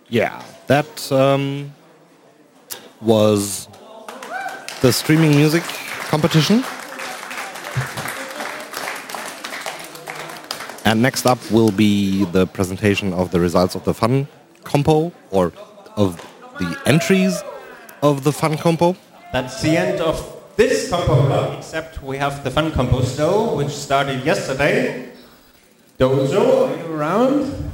Yeah, that was the streaming music competition. And next up will be the presentation of the results of the Fun Compo, or of the entries of the Fun Compo. That's the end of this compo, except we have the Fun Compo show, which started yesterday. Dojo, are you around?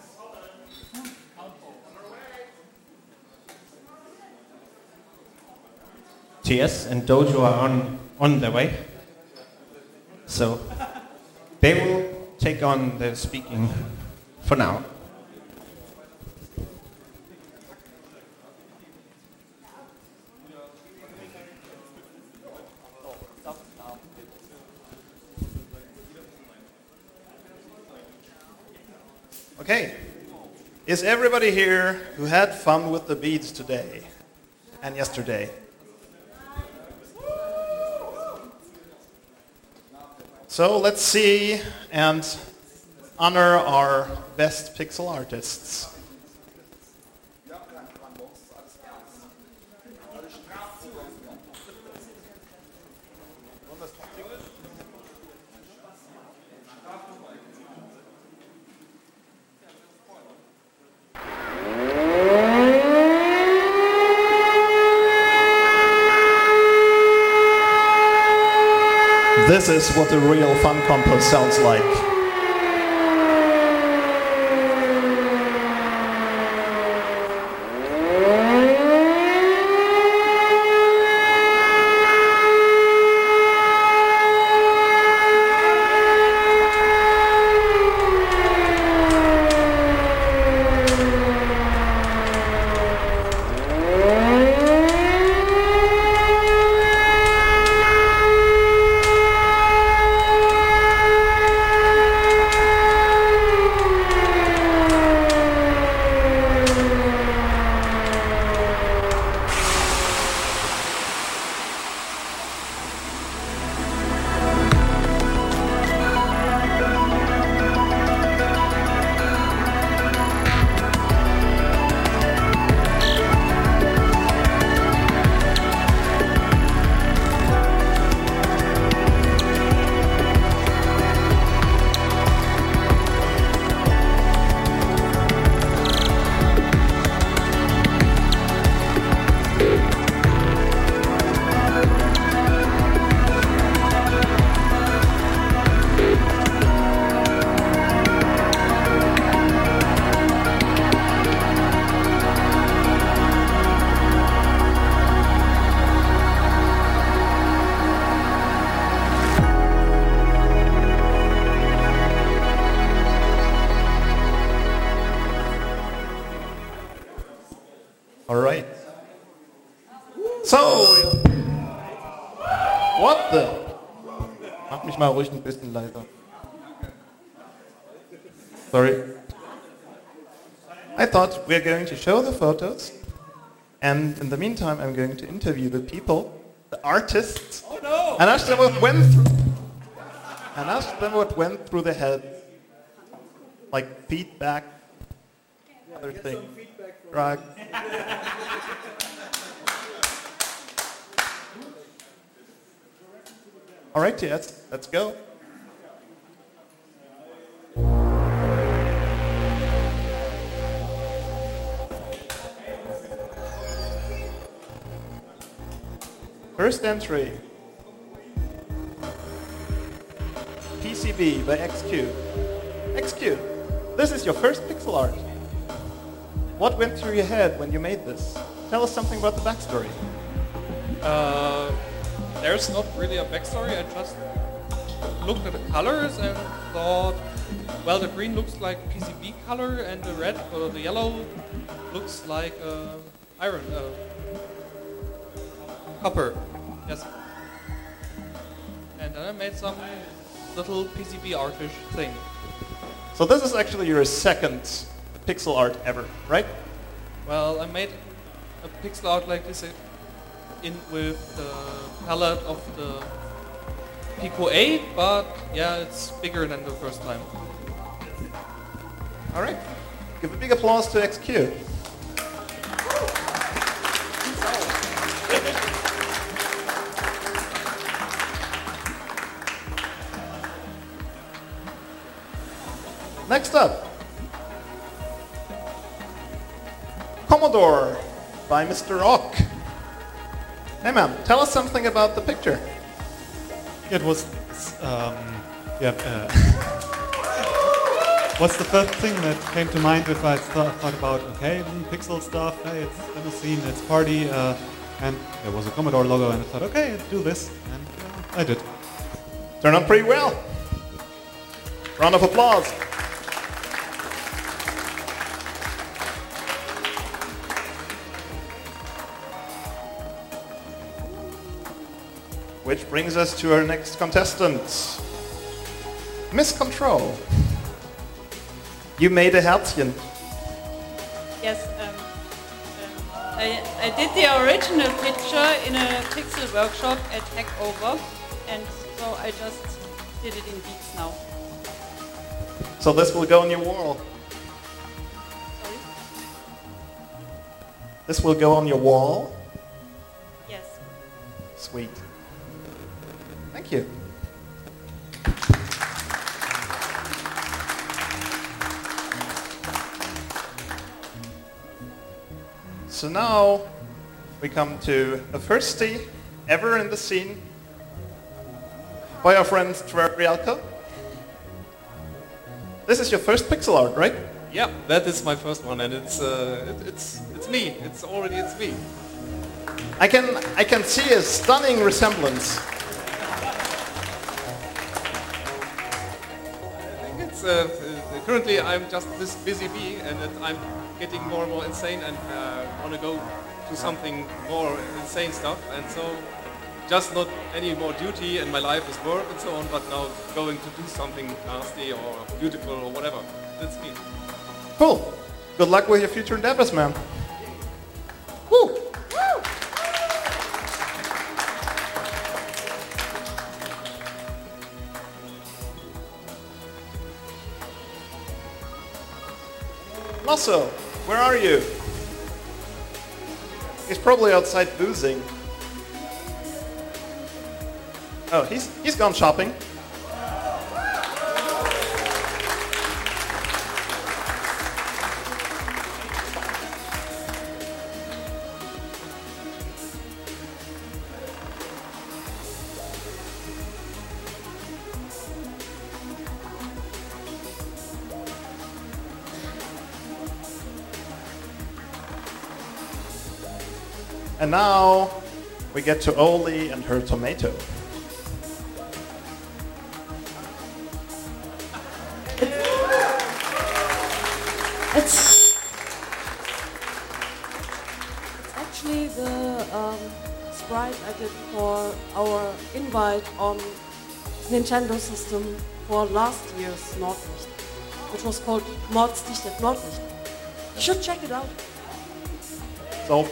TS and Dojo are on their way. So they will take on the speaking for now. Okay, is everybody here who had fun with the beads today and yesterday? So let's see and honor our best pixel artists. This is what a real Fun Compo sounds like. All right. So, what the? Mach mich mal ruhig ein bisschen leiser. Sorry. I thought we're going to show the photos, and in the meantime, I'm going to interview the people, the artists, and ask them what went through their head, like feedback, other thing. Right. All right, yes, let's go. First entry. PCB by XQ. XQ, this is your first pixel art. What went through your head when you made this? Tell us something about the backstory. There's not really a backstory. I just looked at the colors and thought, well, the green looks like PCB color, and the red or the yellow looks like iron, copper. Yes. And then I made some little PCB artish thing. So this is actually your second pixel art ever, right? Well, I made a pixel art like this with the palette of the Pico 8, but yeah, it's bigger than the first time. All right. Give a big applause to XQ. Next up, Commodore by Mr. Ock. Hey man, tell us something about the picture. It was, what's the first thing that came to mind if I thought about, okay, pixel stuff, hey, it's demo scene, it's party, and there was a Commodore logo, and I thought, okay, do this, and I did. Turned out pretty well. Round of applause. Which brings us to our next contestant, Miss Control. You made a Herzchen. Yes, I did the original picture in a pixel workshop at Hackover, and so I just did it in beats now. So this will go on your wall. Sorry? This will go on your wall. Yes. Sweet. Thank you. So now we come to the first tea ever in the scene by our friend Trevor Rialko. This is your first pixel art, right? Yeah, that is my first one, and it's me. It's me. I can see a stunning resemblance. I think it's currently I'm just this busy bee, and that I'm getting more and more insane, and want to go to something more insane stuff, and so just not any more duty, and my life is work and so on, but now going to do something nasty or beautiful or whatever. That's me. Cool. Good luck with your future endeavors, man. Woo! Lasso, where are you? He's probably outside boozing. Oh, he's gone shopping. And now we get to Oli and her tomato. It's actually the sprite I did for our invite on Nintendo system for last year's Nordlicht, which was called Mordsdicht at Nordlicht. You should check it out. So,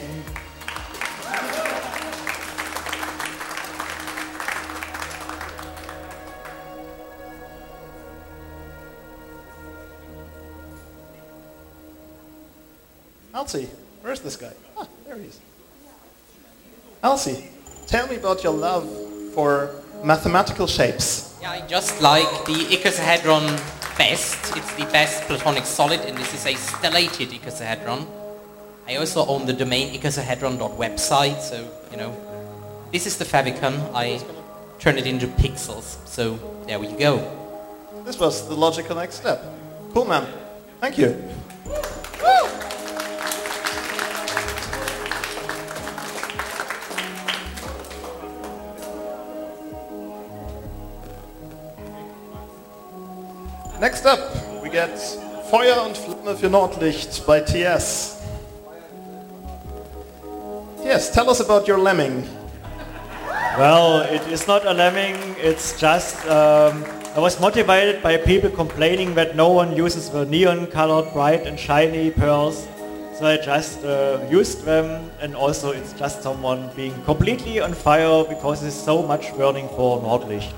Elsie, where's this guy? Ah, there he is. Elsie, tell me about your love for mathematical shapes. Yeah, I just like the icosahedron best. It's the best platonic solid, and this is a stellated icosahedron. I also own the domain icosahedron.website, so, you know, this is the favicon. I turn it into pixels, so there we go. This was the logical next step. Cool, man. Thank you. Next up, we get Feuer und Flamme für Nordlicht by TS. TS, tell us about your lemming. Well, it is not a lemming, it's just, I was motivated by people complaining that no one uses the neon-colored, bright and shiny pearls, so I just used them, and also it's just someone being completely on fire because there's so much burning for Nordlicht.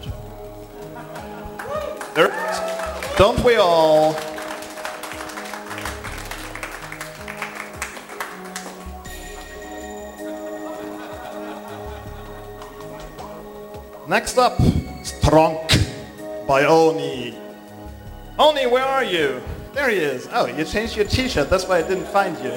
Don't we all? Next up, Strong by Oni. Oni, where are you? There he is. Oh, you changed your t-shirt. That's why I didn't find you.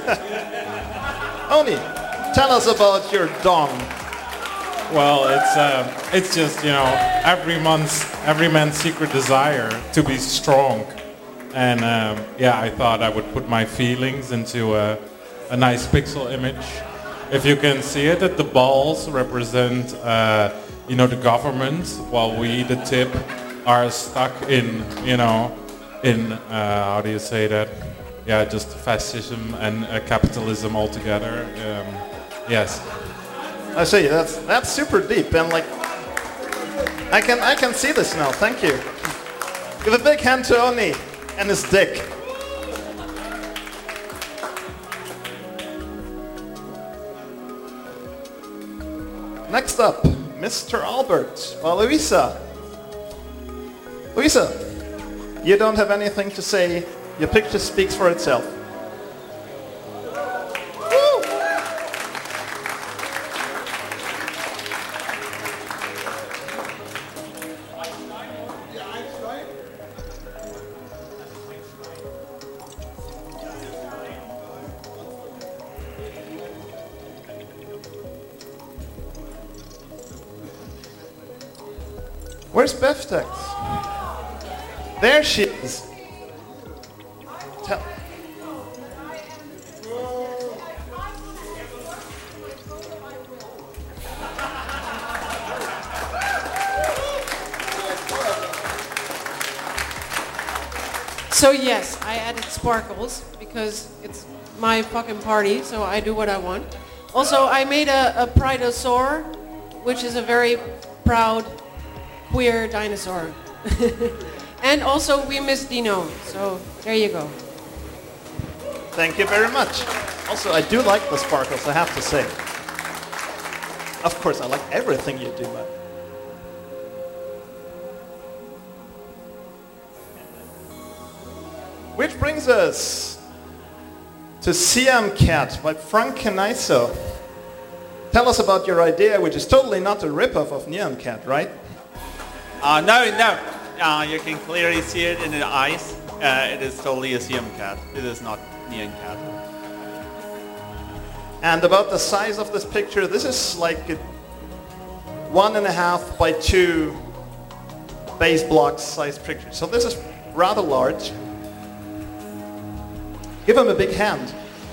Oni, tell us about your dong. Well, it's just, you know, every man's secret desire to be strong. And yeah, I thought I would put my feelings into a nice pixel image. If you can see it, that the balls represent, you know, the government, while we, the tip, are stuck in, you know, in, how do you say that? Yeah, just fascism and capitalism altogether. Yes. I see. That's super deep, and like, I can see this now. Thank you. Give a big hand to Oni and his dick. Next up, Mr. Albert by Luisa. Luisa, you don't have anything to say. Your picture speaks for itself. Woo! Where's Beftex? There she is. So yes, I added sparkles because it's my fucking party, so I do what I want. Also, I made a Pridosaur, which is a very proud queer dinosaur. And also we miss Dino, so there you go. Thank you very much. Also, I do like the sparkles, I have to say. Of course, I like everything you do, man. Which brings us to Siam Cat by Frank Canaiso. Tell us about your idea, which is totally not a ripoff of Neon Cat, right? No. You can clearly see it in the eyes. It is totally a Siam Cat. It is not Neon Cat. And about the size of this picture, this is like a 1.5 by 2 base blocks size picture. So this is rather large. Give him a big hand.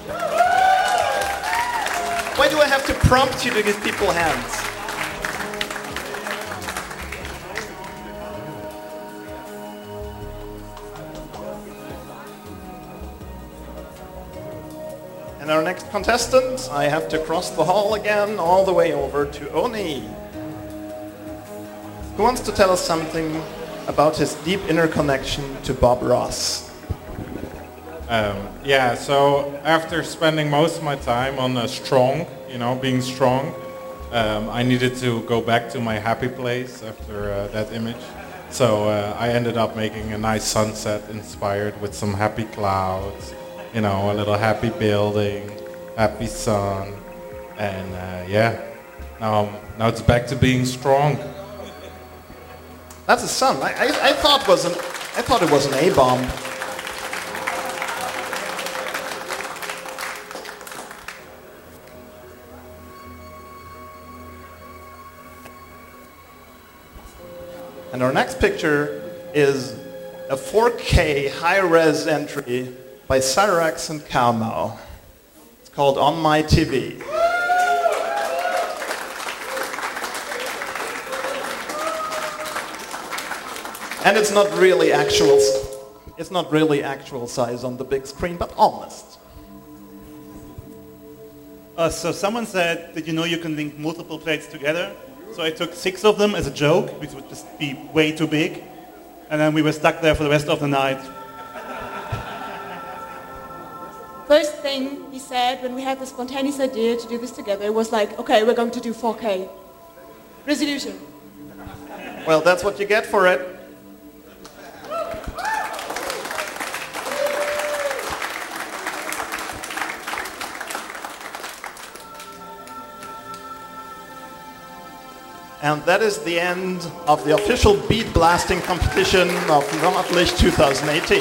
Why do I have to prompt you to give people hands? And our next contestant, I have to cross the hall again, all the way over to Oni, who wants to tell us something about his deep inner connection to Bob Ross. Yeah, so after spending most of my time on strong, you know, being strong, I needed to go back to my happy place after that image. So I ended up making a nice sunset inspired with some happy clouds, you know, a little happy building, happy sun, and yeah, now it's back to being strong. That's a sun. I thought it was an A-bomb. And our next picture is a 4K high-res entry by Cyrax and Kaumau. It's called On My TV. And it's not really actual size on the big screen, but almost. So someone said, did you know you can link multiple plates together? So I took 6 of them as a joke, which would just be way too big. And then we were stuck there for the rest of the night. First thing he said when we had the spontaneous idea to do this together was like, okay, we're going to do 4K resolution. Well, that's what you get for it. And that is the end of the official beat blasting competition of Nordlicht 2018.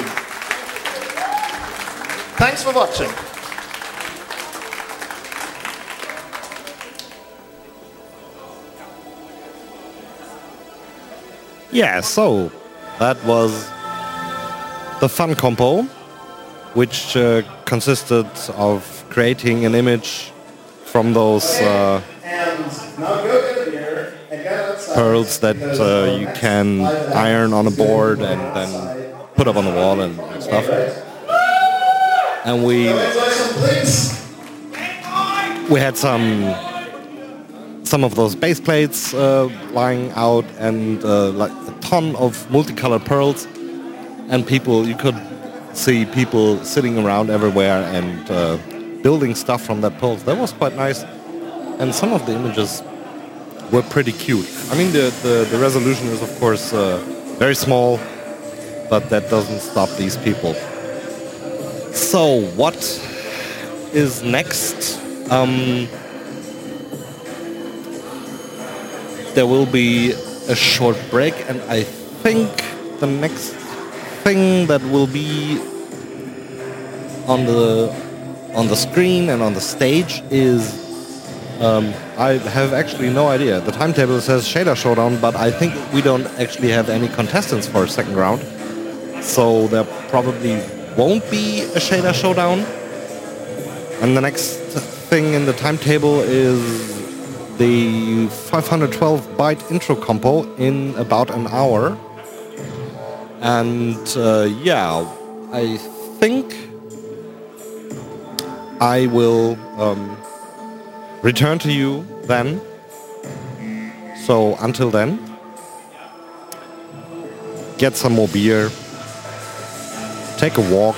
Thanks for watching. Yeah, so that was the fun compo, which consisted of creating an image from those pearls that you can iron on a board and then put up on the wall and stuff. And we had some of those base plates lying out and like a ton of multicolored pearls, and you could see people sitting around everywhere and building stuff from that pearls. That was quite nice, and some of the images were pretty cute. I mean, the resolution is of course very small, but that doesn't stop these people. So what is next? There will be a short break, and I think the next thing that will be on the screen and on the stage is I have actually no idea. The timetable says Shader Showdown, but I think we don't actually have any contestants for a second round, so there probably won't be a Shader Showdown. And the next thing in the timetable is the 512-byte intro compo in about an hour. And yeah, I think I will return to you then. So until then, get some more beer, take a walk,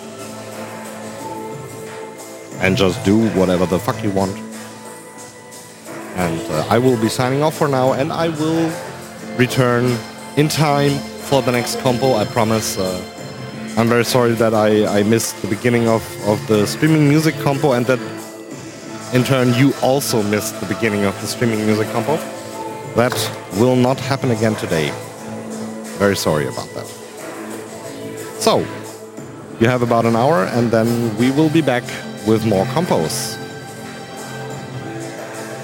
and just do whatever the fuck you want. And I will be signing off for now, and I will return in time for the next compo, I promise. I'm very sorry that I missed the beginning of the streaming music compo, and that in turn you also missed the beginning of the streaming music compo. That will not happen again today. Very sorry about that. So, you have about an hour, and then we will be back with more compos.